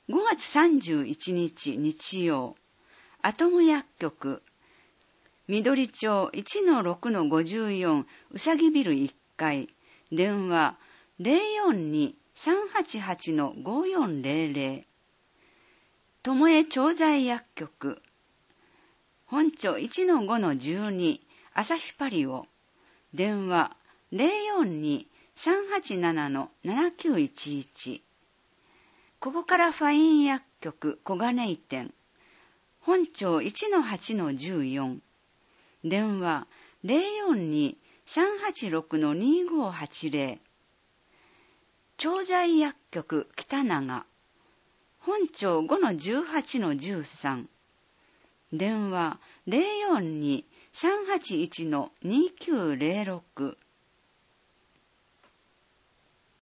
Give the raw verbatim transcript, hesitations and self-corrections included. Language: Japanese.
ごがつさんじゅういちにち日曜、アトム薬局、緑町 いちのろくのごじゅうよん うさぎビルいっかい、電話 ゼロよんに さんはちはち ごよんゼロゼロ、友江調剤薬局、本町 いちのごのじゅうに 朝日パリオ、電話 ゼロよんに さんはちなな ななきゅういちいち、ここからファイン薬局小金井店、本町 いちのはちのじゅうよん、電話 ゼロよんに さんはちろく にごはちゼロ、調剤薬局北長、本町 ごのじゅうはちのじゅうさん、電話 ゼロよんに さんはちいち にきゅうゼロろく、